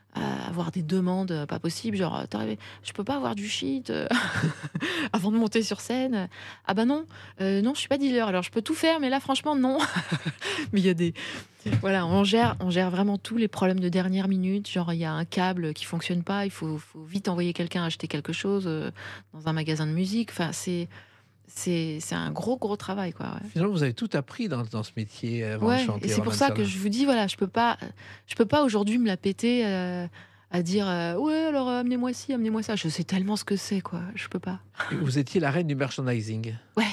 à avoir des demandes, heu, pas possibles, genre: «Tu arrivé je peux pas avoir du shit, heu, avant de monter sur scène?» «Ah bah non, heu, non, je suis pas dealer, alors je peux tout faire, mais là franchement non». Mais il y a des voilà, on gère on gère vraiment tous les problèmes de dernière minute, genre il y a un câble qui fonctionne pas, il faut faut vite envoyer quelqu'un acheter quelque chose, heu, dans un magasin de musique. Enfin, c'est c'est c'est un gros, gros travail, quoi, ouais. finalement, vous avez tout appris dans, dans ce métier avant de Ouais, et chanter, c'est pour Roman ça que Serda. je vous dis, voilà, je peux pas, je peux pas aujourd'hui me la péter, heu, à dire, heu: «Ouais, alors, heu, amenez-moi ci, amenez-moi ça». Je sais tellement ce que c'est, quoi, je peux pas. Et vous étiez la reine du merchandising. Ouais,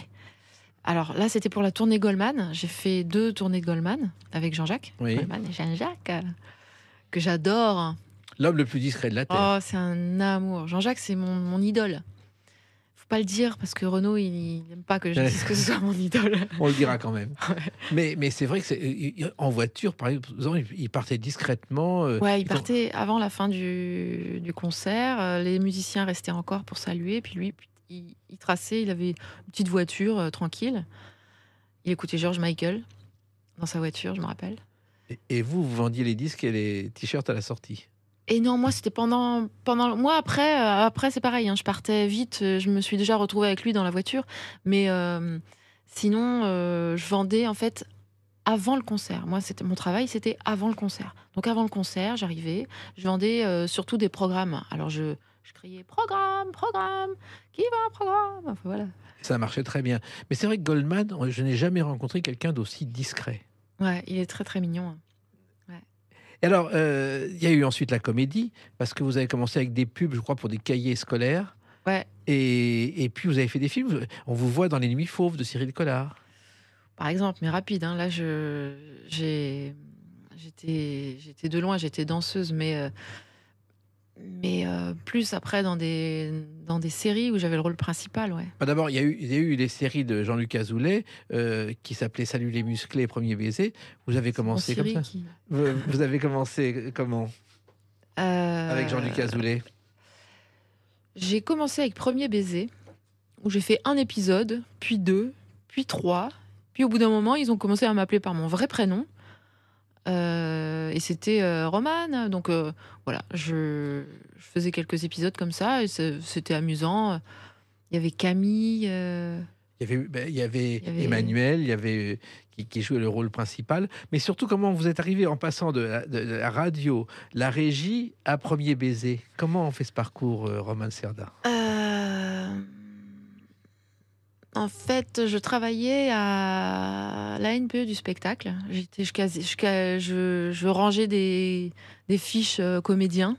alors là, c'était pour la tournée Goldman. J'ai fait deux tournées de Goldman avec Jean-Jacques Oui. Goldman et Jean-Jacques, heu, que j'adore. L'homme le plus discret de la Terre. Oh, c'est un amour. Jean-Jacques, c'est mon mon idole. Faut pas le dire parce que Renaud, il il aime pas que je dise que ce soit mon idole. On le dira quand même. Ouais. Mais, mais c'est vrai que c'est, il- en voiture, par exemple, il partait discrètement. euh, Ouais, il ils ont- partait avant la fin du, du concert. euh, Les musiciens restaient encore pour saluer. Puis lui, il, il traçait. Il avait une petite voiture euh, tranquille. Il écoutait George Michael dans sa voiture, je me rappelle. Et, et vous, vous vendiez les disques et les t-shirts à la sortie. Et non, moi, c'était pendant, pendant. Moi, après, euh, après c'est pareil. hein, je partais vite. euh, Je me suis déjà retrouvée avec lui dans la voiture. Mais euh, sinon, euh, je vendais en fait avant le concert. Moi, c'était mon travail, c'était avant le concert. Donc avant le concert, j'arrivais, je vendais euh, surtout des programmes. Alors je, je criais programme, programme, qui va un programme. Enfin voilà. Ça marchait très bien. Mais c'est vrai que Goldman, je n'ai jamais rencontré quelqu'un d'aussi discret. Ouais, il est très très mignon. hein. Et alors, euh, il y a eu ensuite la comédie, parce que vous avez commencé avec des pubs, je crois, pour des cahiers scolaires. Ouais. Et, et puis vous avez fait des films. On vous voit dans Les Nuits Fauves de Cyril Collard. Par exemple, mais rapide. hein. Là, je, j'ai, j'étais, j'étais de loin, j'étais danseuse, mais euh, mais euh, plus après dans des dans des séries où j'avais le rôle principal. Ouais. Bah, D'abord, il y, a eu, il y a eu les séries de Jean-Luc Azoulay euh, qui s'appelaient Salut les musclés, Premier baiser. Vous avez C'est mon commencé comme Siri ça qui- vous, vous avez commencé comment Euh, avec Jean-Luc Azoulay? J'ai commencé avec Premier baiser, où j'ai fait un épisode, puis deux, puis trois. Puis au bout d'un moment, ils ont commencé à m'appeler par mon vrai prénom. Euh, et c'était euh, Romane. Donc euh, voilà, je, je faisais quelques épisodes comme ça, et c'est- c'était amusant. Il y avait Camille. euh, Il y avait, ben, il y avait Il y avait- Emmanuel, il y avait euh, qui, qui jouait le rôle principal. Mais surtout, comment vous êtes arrivé en passant de la, de- de la radio, la régie à Premier baiser? Comment on fait ce parcours, euh, Roman Serda? euh, En fait, je travaillais à la N P E du spectacle. J'étais, je, casais- je, ca- je- je rangeais des, des fiches euh, comédiens.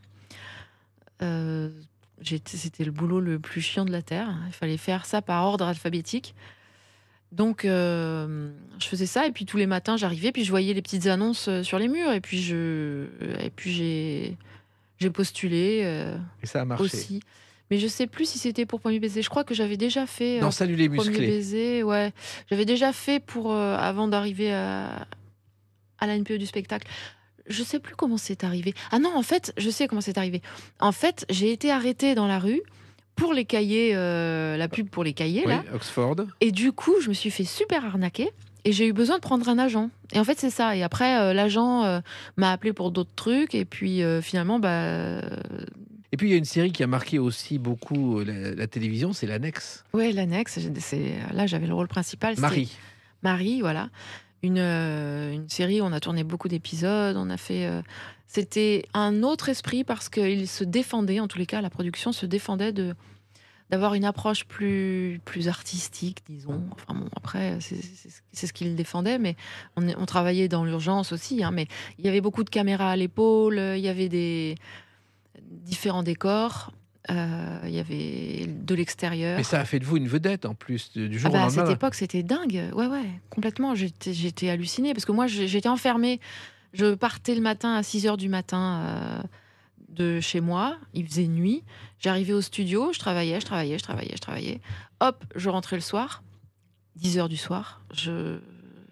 Euh, j'étais- C'était le boulot le plus chiant de la Terre. Il fallait faire ça par ordre alphabétique. Donc, euh, je faisais ça. Et puis, tous les matins, j'arrivais. Puis, je voyais les petites annonces euh, sur les murs. Et puis, je, et puis j'ai, j'ai postulé euh, Et ça a marché. aussi. Mais je sais plus si c'était pour Premier Baiser. Je crois que j'avais déjà fait Dans euh, Salut les Premier musclés. Baiser. Ouais, j'avais déjà fait pour euh, avant d'arriver à, à la N P E du spectacle. Je sais plus comment c'est arrivé. Ah non, en fait, je sais comment c'est arrivé. En fait, j'ai été arrêtée dans la rue pour les cahiers, euh, la pub pour les cahiers Oui, là. Oxford. Et du coup, je me suis fait super arnaquer. Et j'ai eu besoin de prendre un agent. Et en fait, c'est ça. Et après, euh, l'agent euh, m'a appelé pour d'autres trucs. Et puis, euh, finalement, bah, euh, Et puis il y a une série qui a marqué aussi beaucoup la, la télévision, c'est l'Annexe. ouais, l'annexe. j'ai- C'est là, j'avais le rôle principal. C'était Marie. Marie, voilà. Une, euh, une série où on a tourné beaucoup d'épisodes. On a fait. euh, C'était un autre esprit parce qu'il se défendait, en tous les cas, la production se défendait de d'avoir une approche plus plus artistique, disons. Enfin bon, après, c'est c'est- c'est ce qu'il défendait, mais on, est- on travaillait dans l'urgence aussi. Hein, mais il y avait beaucoup de caméras à l'épaule. Il y avait des différents décors. euh, Il y avait de l'extérieur. Mais ça a fait de vous une vedette en plus, du Ah jour bah, au à cette lendemain. époque, c'était dingue. Ouais, ouais, complètement. J'étais, j'étais hallucinée parce que moi, j'ai- j'étais enfermée. Je partais le matin à six heures du matin euh, de chez moi. Il faisait nuit. J'arrivais au studio, je travaillais, je travaillais, je travaillais, je travaillais. Hop, je rentrais le soir, dix heures du soir. Je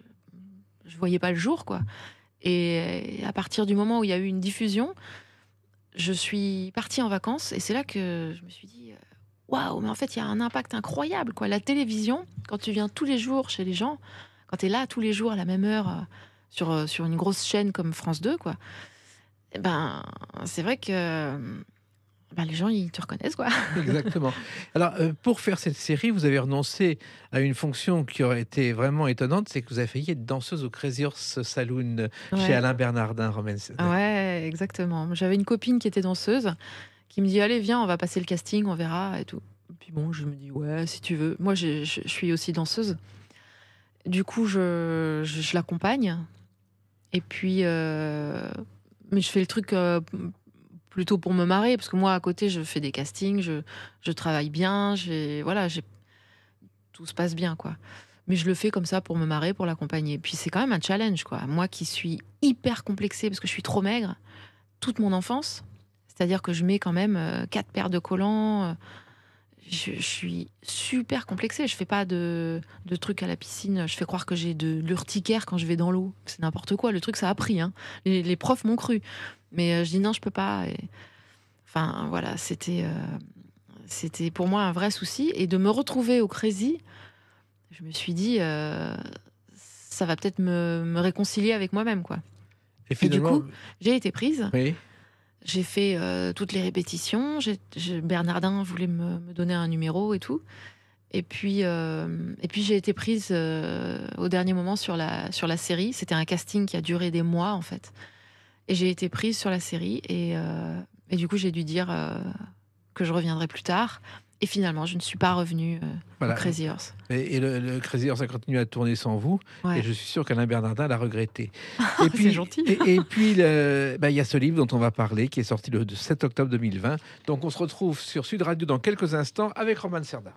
je voyais pas le jour, quoi. Et à partir du moment où il y a eu une diffusion, je suis partie en vacances et c'est là que je me suis dit euh, waouh, mais en fait, il y a un impact incroyable, quoi. La télévision, quand tu viens tous les jours chez les gens, quand tu es là tous les jours à la même heure euh, sur, euh, sur une grosse chaîne comme France deux, quoi, eh ben, c'est vrai que euh, ben, les gens, ils te reconnaissent, quoi. Exactement. Alors, euh, pour faire cette série, vous avez renoncé à une fonction qui aurait été vraiment étonnante, c'est que vous avez failli être danseuse au Crazy Horse Saloon euh, chez Ouais. Alain Bernardin, Romain. Ouais, exactement. J'avais une copine qui était danseuse qui me dit allez, viens, on va passer le casting, on verra et tout. Puis bon, je me dis ouais, si tu veux. Moi, j'ai- je je suis aussi danseuse. Du coup, je, je, je l'accompagne. Et puis, euh, mais je fais le truc euh, plutôt pour me marrer, parce que moi, à côté, je fais des castings, je, je travaille bien, j'ai, voilà, j'ai, tout se passe bien, quoi. Mais je le fais comme ça pour me marrer, pour l'accompagner. Puis c'est quand même un challenge, quoi. Moi qui suis hyper complexée parce que je suis trop maigre toute mon enfance, c'est-à-dire que je mets quand même euh, quatre paires de collants. euh, je, je suis super complexée. Je fais pas de, de trucs à la piscine. Je fais croire que j'ai de l'urticaire quand je vais dans l'eau. C'est n'importe quoi. Le truc, ça a pris. Hein. Les, les profs m'ont cru. Mais euh, je dis non, je peux pas. Et... Enfin, voilà, c'était, euh, c'était pour moi un vrai souci. Et de me retrouver au Crazy, je me suis dit, euh, ça va peut-être me, me réconcilier avec moi-même, quoi. Et Et du finalement, coup, j'ai été prise. oui. J'ai fait euh, toutes les répétitions. J'ai, j'ai- Bernardin voulait me, me donner un numéro et tout. Et puis, euh, et puis j'ai été prise euh, au dernier moment sur la, sur la série. C'était un casting qui a duré des mois, en fait. Et j'ai été prise sur la série. Et, euh, et du coup, j'ai dû dire euh, que je reviendrai plus tard. Et finalement, je ne suis pas revenue euh, Voilà. au Crazy Horse. Et, et le, le Crazy Horse a continué à tourner sans vous. Ouais. Et je suis sûr qu'Alain Bernardin l'a regretté. C'est Et puis, gentil. Et, et puis, le- bah, il y a ce livre dont on va parler, qui est sorti le sept octobre deux mille vingt. Donc, on se retrouve sur Sud Radio dans quelques instants avec Roman Cerda.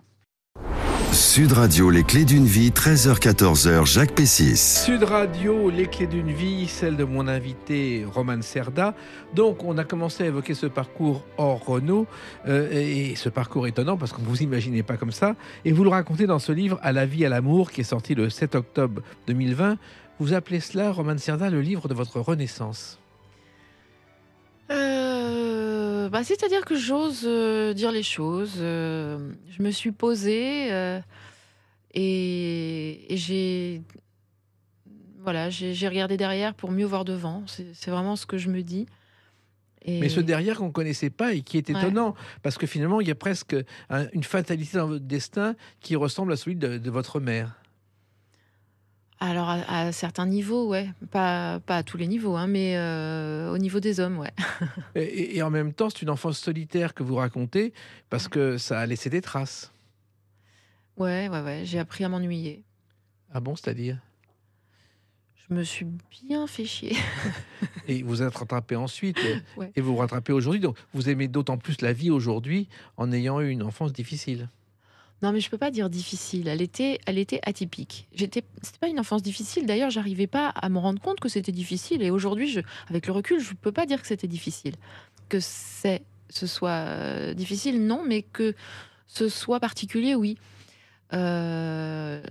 Sud Radio, les clés d'une vie, treize heures quatorze, Jacques Pessis. Sud Radio, les clés d'une vie, celle de mon invité Roman Cerda. Donc, on a commencé à évoquer ce parcours hors Renault, euh, et ce parcours étonnant parce que vous vous imaginez pas comme ça. Et vous le racontez dans ce livre À la vie, à l'amour, qui est sorti le sept octobre deux mille vingt. Vous appelez cela, Roman Cerda, le livre de votre renaissance. Euh, bah, c'est-à-dire que j'ose euh, dire les choses. euh, je me suis posée euh, et, et j'ai voilà, j'ai j'ai regardé derrière pour mieux voir devant. C'est c'est vraiment ce que je me dis. Et Mais ce derrière qu'on ne connaissait pas et qui est Ouais. étonnant, parce que finalement, il y a presque un- une fatalité dans votre destin qui ressemble à celui de, de votre mère. alors à, à certains niveaux, ouais, pas pas à tous les niveaux, hein, mais euh, au niveau des hommes, ouais. Et, et- et en même temps, c'est une enfance solitaire que vous racontez, parce que ça a laissé des traces. Ouais, ouais, ouais, j'ai appris à m'ennuyer. Ah bon, c'est-à-dire? Je me suis bien fait chier. Et vous êtes rattrapé ensuite, heu, Ouais. et vous vous rattrapez aujourd'hui, donc vous aimez d'autant plus la vie aujourd'hui en ayant eu une enfance difficile? Non, mais je peux pas dire difficile. Elle était, elle était atypique. J'étais, c'était pas une enfance difficile. D'ailleurs, j'arrivais pas à me rendre compte que c'était difficile. Et aujourd'hui, je, avec le recul, je peux pas dire que c'était difficile. Que c'est, ce soit euh, difficile, non, mais que ce soit particulier, oui. Euh,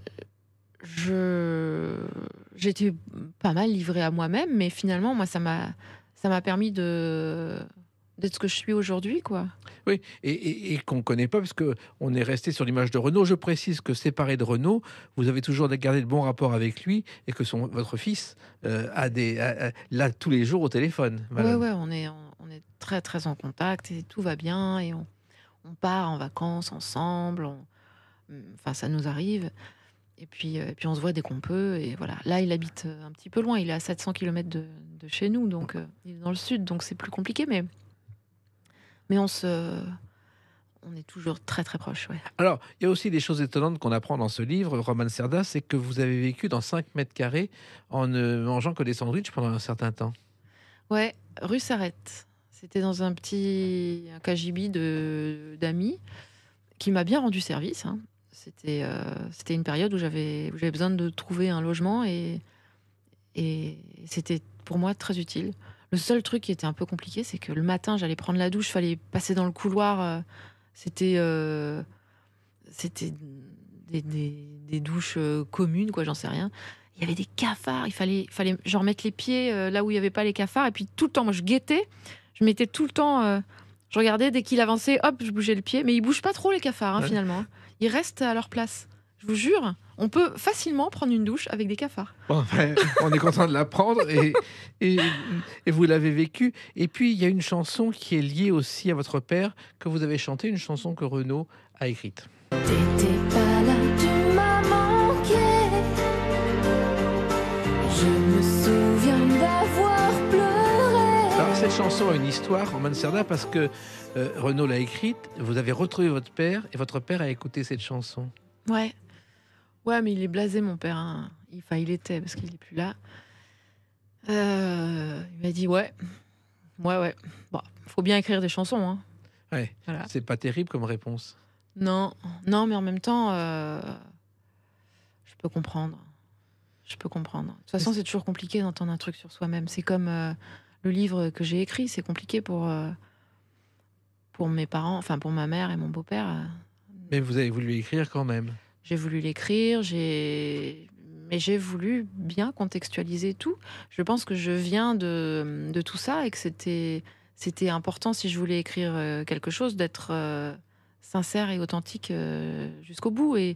je, j'étais pas mal livrée à moi-même, mais finalement, moi, ça m'a, ça m'a permis de, d'être ce que je suis aujourd'hui, quoi. Oui, et et et qu'on ne connaît pas parce qu'on est resté sur l'image de Renaud. Je précise que séparé de Renaud, vous avez toujours gardé de bons rapports avec lui et que son votre fils, heu, a des a a l'a tous les jours au téléphone, Ouais, Malone. ouais, on est, on, on est très, très en contact et tout va bien et on, on part en vacances ensemble. on- Enfin, ça nous arrive. Et puis, euh, et puis on se voit dès qu'on peut. Et voilà. Là, il habite euh, un petit peu loin. Il est à sept cents kilomètres de, de chez nous, donc euh, il est dans le sud, donc c'est plus compliqué. Mais, mais on se, on est toujours très, très proches. Ouais. Alors, il y a aussi des choses étonnantes qu'on apprend dans ce livre, Roman Cerda, c'est que vous avez vécu dans cinq mètres carrés en ne mangeant que des sandwichs pendant un certain temps. Ouais, rue Sarrette. C'était dans un petit un K G B de d'amis qui m'a bien rendu service, hein. C'était euh, c'était une période où j'avais où j'avais besoin de trouver un logement et et c'était pour moi très utile. Le seul truc qui était un peu compliqué, c'est que le matin, j'allais prendre la douche, fallait passer dans le couloir. euh, C'était euh, c'était des, des- des douches euh, communes, quoi, j'en sais rien. Il y avait des cafards, il fallait, fallait genre mettre les pieds euh, là où il n'y avait pas les cafards. Et puis tout le temps, moi je guettais, je mettais tout le temps, euh, je regardais dès qu'il avançait, hop, je bougeais le pied. Mais ils bougent pas trop les cafards, hein, Ouais. finalement, hein. Ils restent à leur place. Je vous jure, on peut facilement prendre une douche avec des cafards. Bon, enfin, on est content de l'apprendre et, et, et vous l'avez vécu. Et puis, il y a une chanson qui est liée aussi à votre père, que vous avez chantée, une chanson que Renaud a écrite. T'étais pas là, tu m'as manqué. Je me souviens d'avoir pleuré. Alors, cette chanson a une histoire en Manserda parce que euh, Renaud l'a écrite, vous avez retrouvé votre père et votre père a écouté cette chanson. Ouais, ouais, mais il est blasé, mon père, hein. Il- Enfin, il était, parce qu'il est plus là. Euh, il m'a dit, ouais, ouais, ouais. Bon, faut bien écrire des chansons, hein. Ouais, Voilà. c'est pas terrible comme réponse. Non, non, mais en même temps, euh, je peux comprendre. Je peux comprendre. De toute façon, c'est toujours compliqué d'entendre un truc sur soi-même. C'est comme euh, le livre que j'ai écrit, c'est compliqué pour, euh, pour mes parents, enfin pour ma mère et mon beau-père. euh. Mais vous avez voulu écrire quand même. J'ai voulu l'écrire, j'ai... mais j'ai voulu bien contextualiser tout. Je pense que je viens de, de tout ça et que c'était, c'était important, si je voulais écrire euh, quelque chose, d'être euh, sincère et authentique euh, jusqu'au bout. Et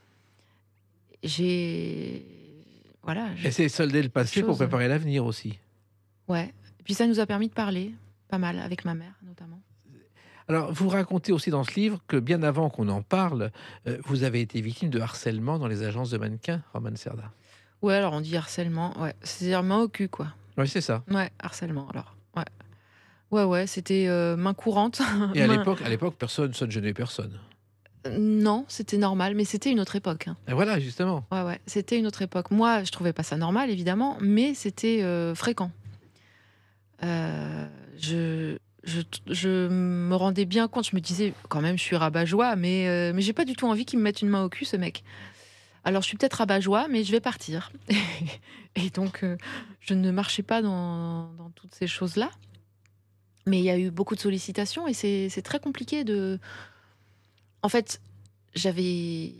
j'ai... Voilà. j'ai- Et c'est solder le passé pour chose. préparer l'avenir aussi. Ouais. Et puis ça nous a permis de parler, pas mal, avec ma mère notamment. Alors, vous racontez aussi dans ce livre que bien avant qu'on en parle, euh, vous avez été victime de harcèlement dans les agences de mannequins, Roman Serda. Ouais, alors on dit harcèlement, ouais. C'est-à-dire main au cul, quoi. Oui, c'est ça. Ouais, harcèlement, alors. Ouais. Ouais, ouais, c'était euh, main courante. Et à Main- l'époque, à l'époque, personne, ça ne gênait personne. Euh, Non, c'était normal, mais c'était une autre époque, hein. Et voilà, justement. Ouais, ouais, c'était une autre époque. Moi, je trouvais pas ça normal, évidemment, mais c'était euh, fréquent. Euh, je, je, je me rendais bien compte, je me disais, quand même, je suis rabat-joie, mais, euh, mais j'ai pas du tout envie qu'il me mette une main au cul, ce mec. Alors, je suis peut-être rabat-joie, mais je vais partir. Et donc, euh, je ne marchais pas dans, dans toutes ces choses-là. Mais il y a eu beaucoup de sollicitations et c'est c'est très compliqué de. En fait, j'avais.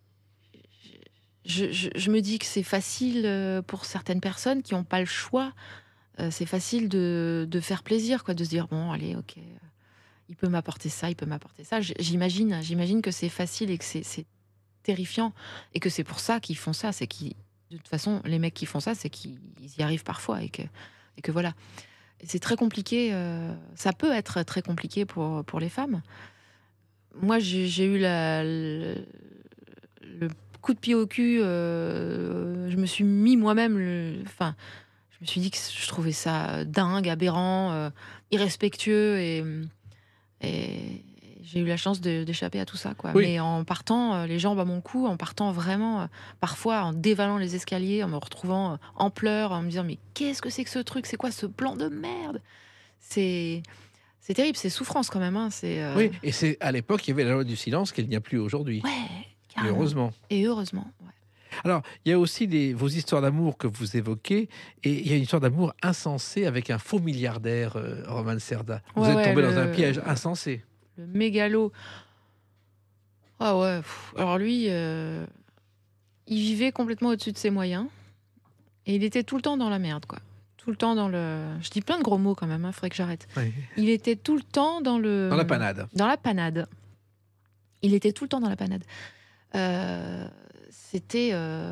Je, je- je me dis que c'est facile euh, pour certaines personnes qui n'ont pas le choix. Euh, c'est facile de, de faire plaisir, quoi, de se dire bon, allez, ok, euh, il peut m'apporter ça, il peut m'apporter ça. J- J'imagine, j'imagine que c'est facile et que c'est c'est terrifiant et que c'est pour ça qu'ils font ça. C'est qu'ils, de toute façon, les mecs qui font ça, c'est qu'ils y arrivent parfois et que et que voilà. Et c'est très compliqué. euh, ça peut être très compliqué pour pour les femmes. Moi, j'ai j'ai eu la, le, le coup de pied au cul. euh, je me suis mis moi-même. le- Enfin, je me suis dit que je trouvais ça dingue, aberrant, euh, irrespectueux et, et j'ai eu la chance de- d'échapper à tout ça, quoi. Oui. Mais en partant, euh, les jambes à mon cou, en partant vraiment, euh, parfois en dévalant les escaliers, en me retrouvant euh, en pleurs, en me disant mais qu'est-ce que c'est que ce truc? C'est quoi ce plan de merde? C'est c'est terrible, c'est souffrance quand même. Hein. C'est euh, Oui, et c'est à l'époque, il y avait la loi du silence qu'il n'y a plus aujourd'hui. ouais, Et carrément. heureusement. Et heureusement. Ouais. Alors, il y a aussi des, vos histoires d'amour que vous évoquez, et il y a une histoire d'amour insensée avec un faux milliardaire, euh, Roman Cerda. Vous Ouais, êtes ouais, tombé dans le- un piège insensé. Le mégalo. Ah ouais. pff. Alors lui, euh, il vivait complètement au-dessus de ses moyens. Et il était tout le temps dans la merde, quoi. Tout le temps dans le... Je dis plein de gros mots quand même, il faudrait que j'arrête. Oui. Il était tout le temps dans le... Dans la panade. Dans la panade. Il était tout le temps dans la panade. Euh, C'était euh,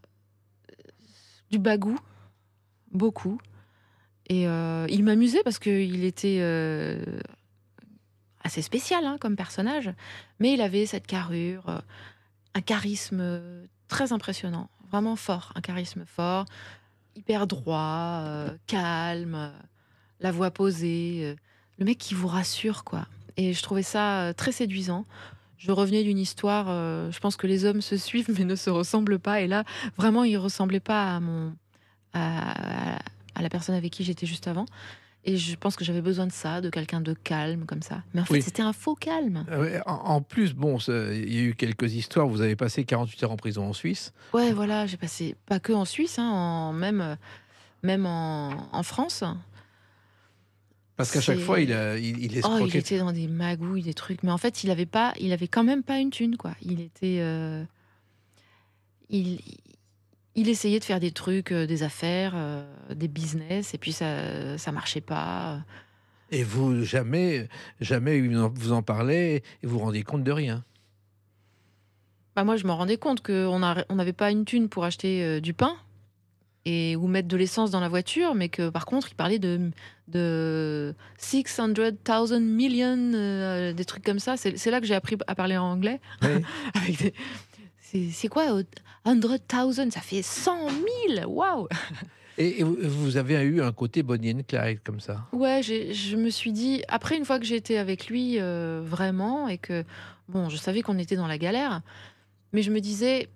du bagou, beaucoup. Et euh, il m'amusait parce qu'il était euh, assez spécial hein, comme personnage. Mais il avait cette carrure, euh, un charisme euh, très impressionnant. Vraiment fort, un charisme fort, hyper droit, euh, calme, euh, la voix posée. euh, le mec qui vous rassure, quoi. Et je trouvais ça euh, très séduisant. Je revenais d'une histoire, euh, je pense que les hommes se suivent mais ne se ressemblent pas. Et là, vraiment, il ressemblait pas à mon, à, à- à la personne avec qui j'étais juste avant. Et je pense que j'avais besoin de ça, de quelqu'un de calme comme ça. Mais en fait, Oui. c'était un faux calme. Euh, En, en plus, bon, ça- il y a eu quelques histoires. Vous avez passé quarante-huit heures en prison en Suisse. Ouais, voilà, j'ai passé pas que en Suisse, hein, en, même, euh, même en, en France. Parce qu'à chaque C'est- fois, il, a- il, il Oh, il escroquait. était dans des magouilles, des trucs. Mais en fait, il avait pas, il avait quand même pas une thune, quoi. Il était, euh, il, il essayait de faire des trucs, euh, des affaires, euh, des business, et puis ça, ça marchait pas. Et vous, jamais, jamais vous en- vous en parlez et vous vous rendiez compte de rien. Bah moi, je me rendais compte qu'on a- on n'avait pas une thune pour acheter euh, du pain et ou mettre de l'essence dans la voiture, mais que par contre, il parlait de de six hundred thousand million, euh, des trucs comme ça. C'est c'est là que j'ai appris à parler en anglais. Oui. Avec des- C'est c'est quoi euh, hundred thousand? Ça fait cent mille. Waouh. Et, et vous, vous avez eu un côté Bonnie and Clyde comme ça. Ouais, j'ai- je me suis dit, après une fois que j'ai été avec lui euh, vraiment, et que, bon, je savais qu'on était dans la galère, mais je me disais,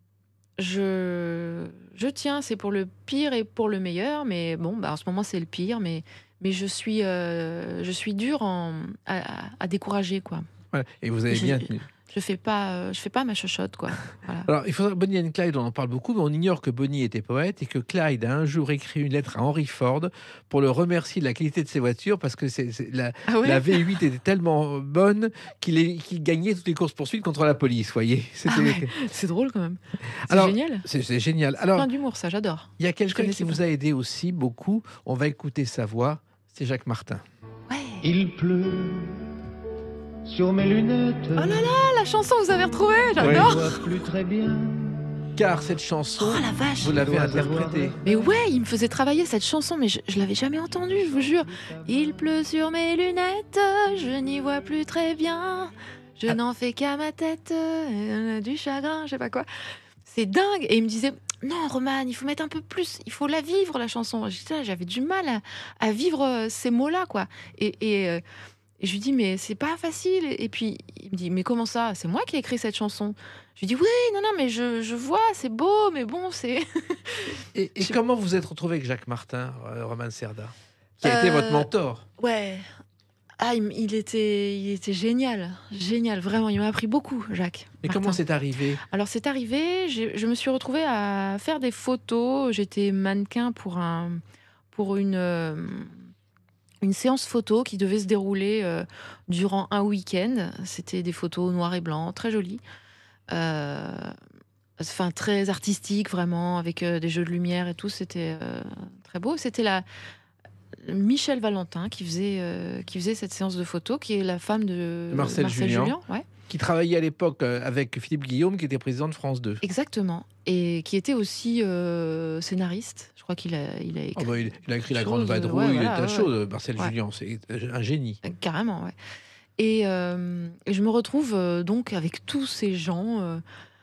je, je tiens, c'est pour le pire et pour le meilleur, mais bon, bah, en ce moment c'est le pire, mais, mais je suis, euh, je suis dure en, à, à- à décourager, quoi. Voilà. Et vous avez Je- bien tenu. Je fais pas, euh, je fais pas ma chochotte, quoi. Voilà. Alors, il faudrait Bonnie and Clyde, on en parle beaucoup, mais on ignore que Bonnie était poète et que Clyde a un jour écrit une lettre à Henry Ford pour le remercier de la qualité de ses voitures parce que c'est, c'est- la, Ah ouais la V huit était tellement bonne qu'il, est- qu'il gagnait toutes les courses-poursuites contre la police, voyez. C'était, Ah ouais. C'est drôle quand même. C'est Alors, génial. c'est, c'est génial. Alors, Plein d'humour, ça, j'adore. il y a quelqu'un qui connaissais vous pas. a aidé aussi beaucoup. On va écouter sa voix. C'est Jacques Martin. Ouais. Il pleut sur mes lunettes. Oh là là, la chanson, vous avez retrouvé, Je j'adore. vois plus très bien. Car cette chanson, Oh la vache. vous l'avez dois interprétée. avoir- Mais ouais, il me faisait travailler cette chanson, mais je, je l'avais jamais entendue, je vous jure. Il pleut sur mes lunettes, je n'y vois plus très bien. Je Ah. n'en fais qu'à ma tête, euh, du chagrin, je sais pas quoi. C'est dingue. Et il me disait, non, Roman, il faut mettre un peu plus, il faut la vivre, la chanson. J'étais là, J'avais du mal à, à vivre euh, ces mots-là, quoi. Et, et, euh, et je lui dis, mais c'est pas facile. Et puis il me dit, mais comment ça? C'est moi qui ai écrit cette chanson. Je lui dis, oui, non, non, mais je, je vois, c'est beau, mais bon, c'est. Et, et Je- comment vous êtes retrouvé avec Jacques Martin, euh, Roman Cerda, qui a été Euh, votre mentor? Ouais. Ah, il, il était, il était génial, génial, vraiment. Il m'a appris beaucoup, Jacques. Mais Martin. comment c'est arrivé? Alors c'est arrivé, j'ai- je me suis retrouvée à faire des photos. J'étais mannequin pour un, pour une, euh, une séance photo qui devait se dérouler euh, durant un week-end. C'était des photos noir et blanc, très jolies. Euh, Enfin, très artistique, vraiment, avec euh, des jeux de lumière et tout. C'était euh, très beau. C'était la Michel Valentin qui faisait, euh, qui faisait cette séance de photos, qui est la femme de Marcel Julien. ouais. Qui travaillait à l'époque euh, avec Philippe Guillaume, qui était président de France deux. Exactement. Et qui était aussi euh, scénariste. Je crois qu'il a, il a écrit. Ah bah, il, il a écrit La Chose, Grande euh, Vadrouille, ouais, il voilà, est un ouais, chose, Marcel Ouais. Julien, c'est un génie. Euh, Carrément, ouais. Et, euh, et je me retrouve euh, donc avec tous ces gens euh,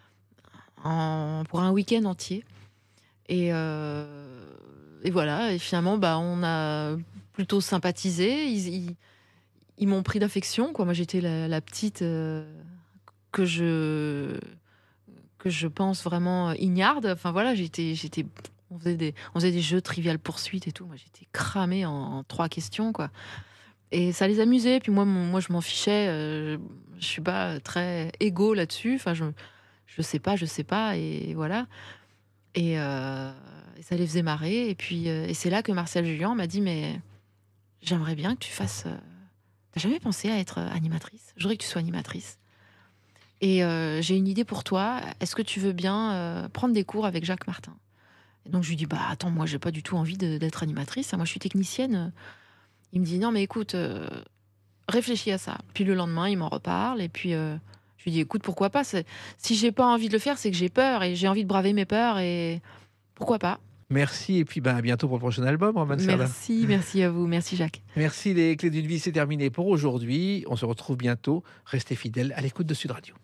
en- pour un week-end entier. Et, euh, et voilà, et finalement, bah, on a plutôt sympathisé. Ils, ils, ils m'ont pris d'affection, quoi. Moi, j'étais la, la petite euh, que je que je pense vraiment ignarde. Enfin voilà, j'étais j'étais on faisait des on faisait des jeux trivial poursuite et tout. Moi, j'étais cramée en, en trois questions, quoi. Et ça les amusait. Puis moi, mon- moi, je m'en fichais. euh, je suis pas très égo là-dessus. Enfin, je je sais pas, je sais pas, et voilà. Et, euh, et ça les faisait marrer. Et puis, euh, et c'est là que Martial Julien m'a dit, mais j'aimerais bien que tu fasses. euh, T'as jamais pensé à être euh, animatrice? Je voudrais que tu sois animatrice. Et euh, j'ai une idée pour toi. Est-ce que tu veux bien euh, prendre des cours avec Jacques Martin? Et donc je lui dis, bah attends, moi j'ai pas du tout envie de- d'être animatrice. Moi je suis technicienne. Il me dit, non mais écoute, euh, réfléchis à ça. Puis le lendemain, il m'en reparle. Et puis euh, je lui dis, écoute, pourquoi pas? C'est- Si j'ai pas envie de le faire, c'est que j'ai peur et j'ai envie de braver mes peurs. Et pourquoi pas? Merci et puis ben, à bientôt pour le prochain album, Romane Serlin. Merci, merci à vous. Merci Jacques. Merci, les clés d'une vie, c'est terminé pour aujourd'hui. On se retrouve bientôt. Restez fidèles à l'écoute de Sud Radio.